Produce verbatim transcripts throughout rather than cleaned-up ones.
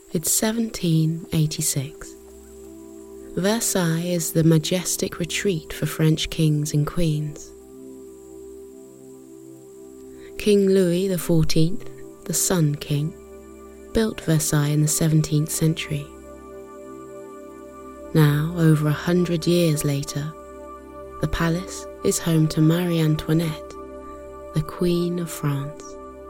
It's seventeen eighty-six. Versailles is the majestic retreat for French kings and queens. King Louis the fourteenth, the Sun King, built Versailles in the seventeenth century. Now, over a hundred years later, the palace is home to Marie Antoinette, the Queen of France.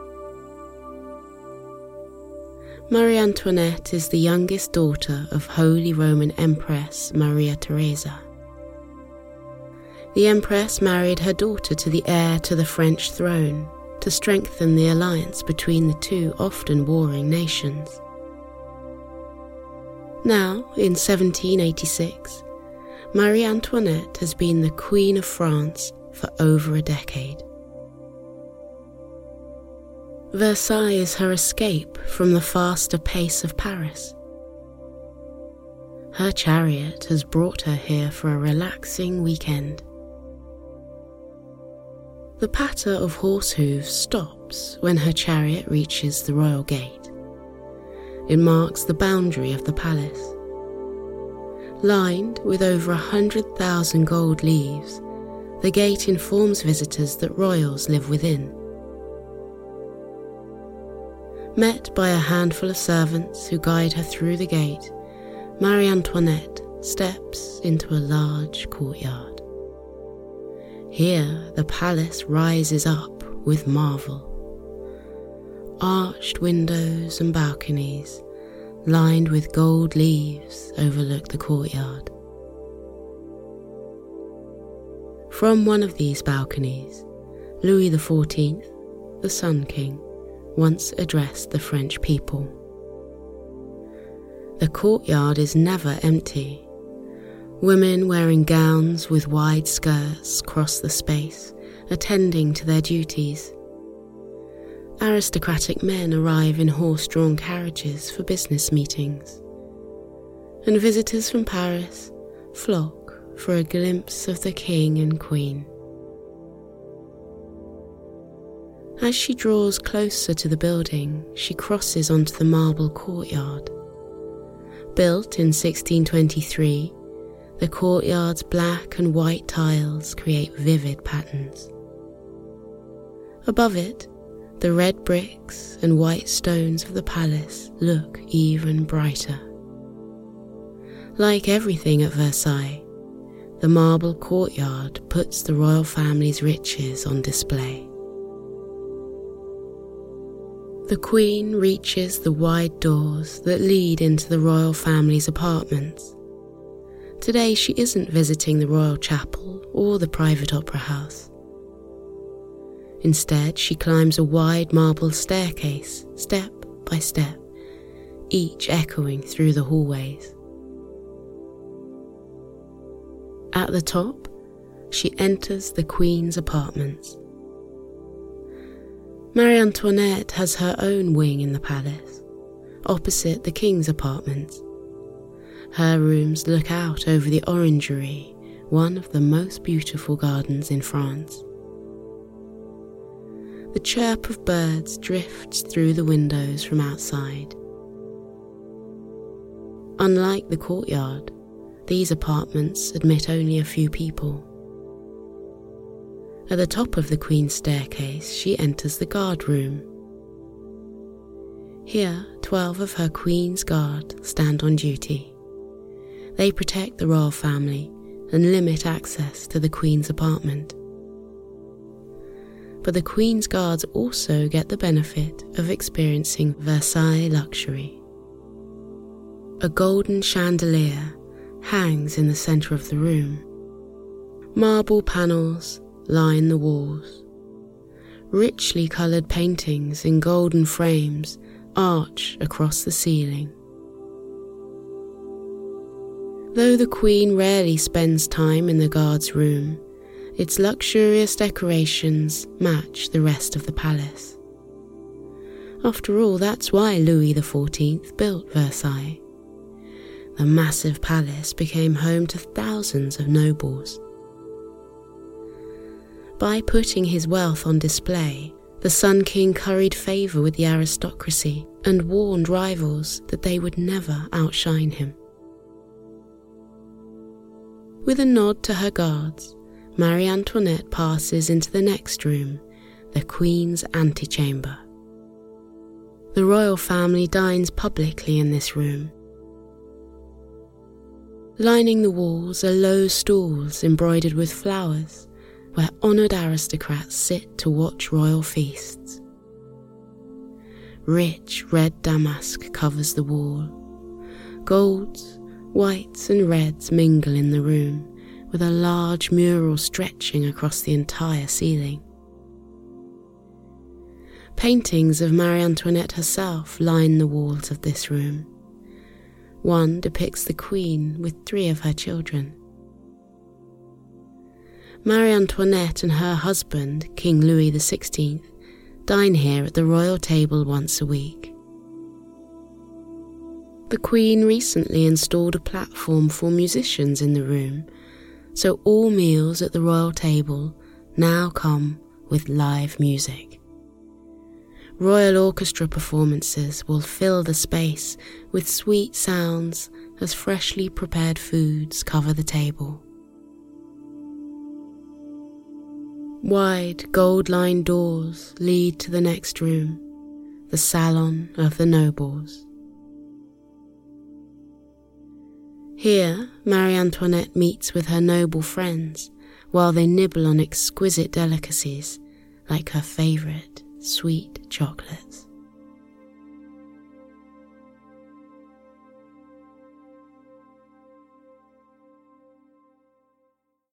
Marie Antoinette is the youngest daughter of Holy Roman Empress Maria Theresa. The Empress married her daughter to the heir to the French throne to strengthen the alliance between the two often warring nations. Now, in seventeen eighty-six, Marie Antoinette has been the Queen of France for over a decade. Versailles is her escape from the faster pace of Paris. Her chariot has brought her here for a relaxing weekend. The patter of horse hooves stops when her chariot reaches the royal gate. It marks the boundary of the palace. Lined with over a hundred thousand gold leaves, the gate informs visitors that royals live within. Met by a handful of servants who guide her through the gate, Marie Antoinette steps into a large courtyard. Here the palace rises up with marvel. Arched windows and balconies, lined with gold leaves, overlook the courtyard. From one of these balconies, Louis the fourteenth, the Sun King, once addressed the French people. The courtyard is never empty. Women wearing gowns with wide skirts cross the space, attending to their duties. Aristocratic men arrive in horse-drawn carriages for business meetings, and visitors from Paris flock for a glimpse of the king and queen. As she draws closer to the building, she crosses onto the marble courtyard. Built in sixteen twenty-three, the courtyard's black and white tiles create vivid patterns. Above it, the red bricks and white stones of the palace look even brighter. Like everything at Versailles, the marble courtyard puts the royal family's riches on display. The Queen reaches the wide doors that lead into the royal family's apartments. Today she isn't visiting the royal chapel or the private opera house. Instead, she climbs a wide marble staircase, step by step, each echoing through the hallways. At the top, she enters the Queen's apartments. Marie Antoinette has her own wing in the palace, opposite the King's apartments. Her rooms look out over the Orangerie, one of the most beautiful gardens in France. The chirp of birds drifts through the windows from outside. Unlike the courtyard, these apartments admit only a few people. At the top of the Queen's staircase, she enters the guard room. Here, twelve of her Queen's Guard stand on duty. They protect the royal family and limit access to the Queen's apartment. But the Queen's Guards also get the benefit of experiencing Versailles luxury. A golden chandelier hangs in the centre of the room. Marble panels line the walls. Richly coloured paintings in golden frames arch across the ceiling. Though the Queen rarely spends time in the guard's room, its luxurious decorations match the rest of the palace. After all, that's why Louis the fourteenth built Versailles. The massive palace became home to thousands of nobles. By putting his wealth on display, the Sun King curried favour with the aristocracy and warned rivals that they would never outshine him. With a nod to her guards, Marie Antoinette passes into the next room, the Queen's antechamber. The royal family dines publicly in this room. Lining the walls are low stools embroidered with flowers, where honoured aristocrats sit to watch royal feasts. Rich red damask covers the wall. Golds, whites and reds mingle in the room, with a large mural stretching across the entire ceiling. Paintings of Marie Antoinette herself line the walls of this room. One depicts the Queen with three of her children. Marie Antoinette and her husband, King Louis the sixteenth, dine here at the royal table once a week. The Queen recently installed a platform for musicians in the room, so all meals at the royal table now come with live music. Royal orchestra performances will fill the space with sweet sounds as freshly prepared foods cover the table. Wide gold-lined doors lead to the next room, the salon of the nobles. Here, Marie Antoinette meets with her noble friends while they nibble on exquisite delicacies like her favourite sweet chocolates.